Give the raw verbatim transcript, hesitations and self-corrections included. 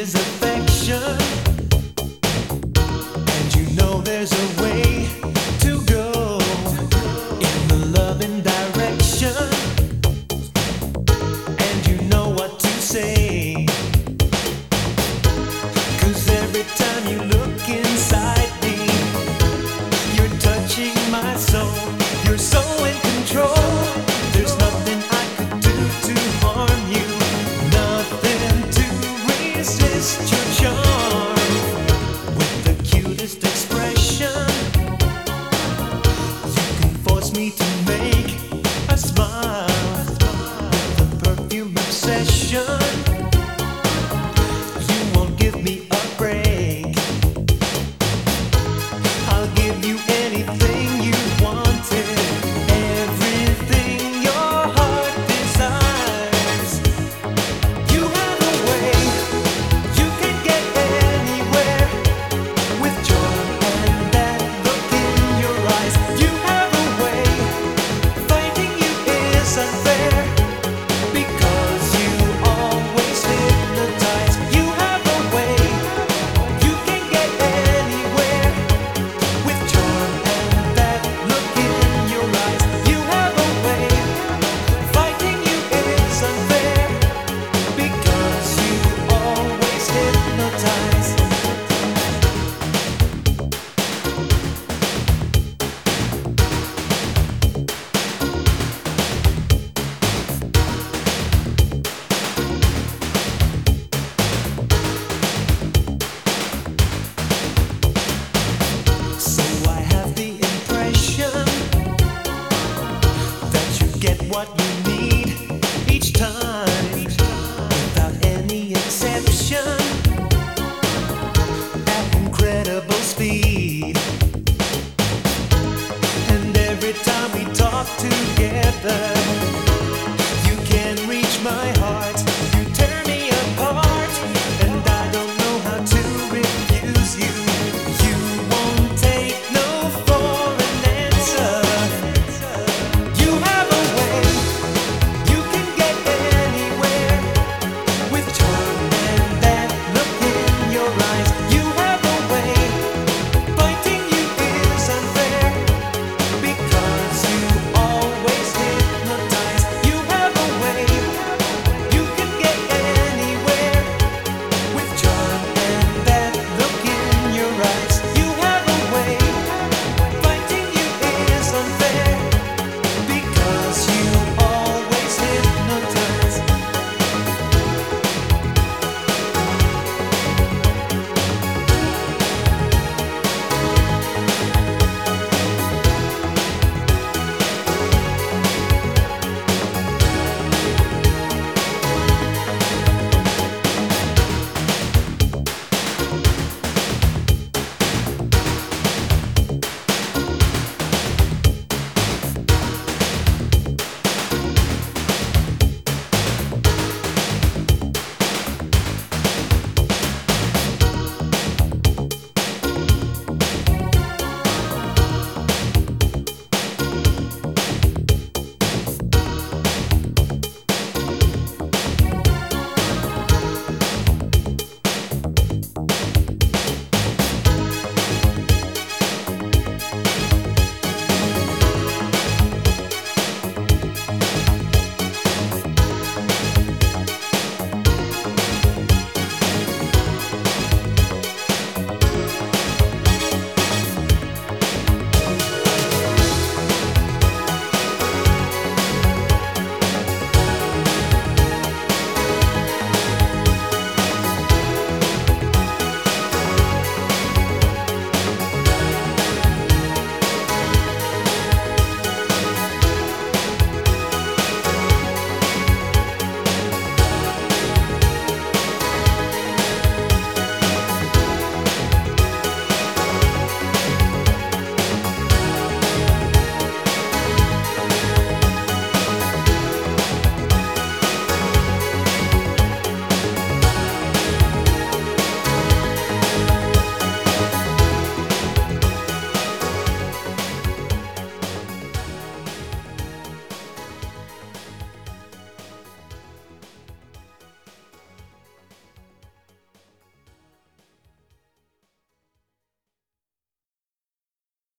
is affection, and you know there's a way to go in the loving direction, and you know what to say. 'Cause every time you look inside me, you're touching my soul. You're so in control. There's nothing I could do to harm you, nothing to resist your charm. With the cutest expression, you can force me to make a smile. With the perfume obsession, you won't give me a break. I'll give you anything you wanted, everything your heart desires. You have a way, you can get anywhere with joy and that look in your eyes. You have a way, fighting you is unfair, because you always hypnotize. You have a way, you can get anywhere with charm and that look in your eyes. You have a way, fighting you is unfair, because you always hypnotize. So I have the impression that you get what you need each time, without any exception, at incredible speed. And every time we talk together, you can reach my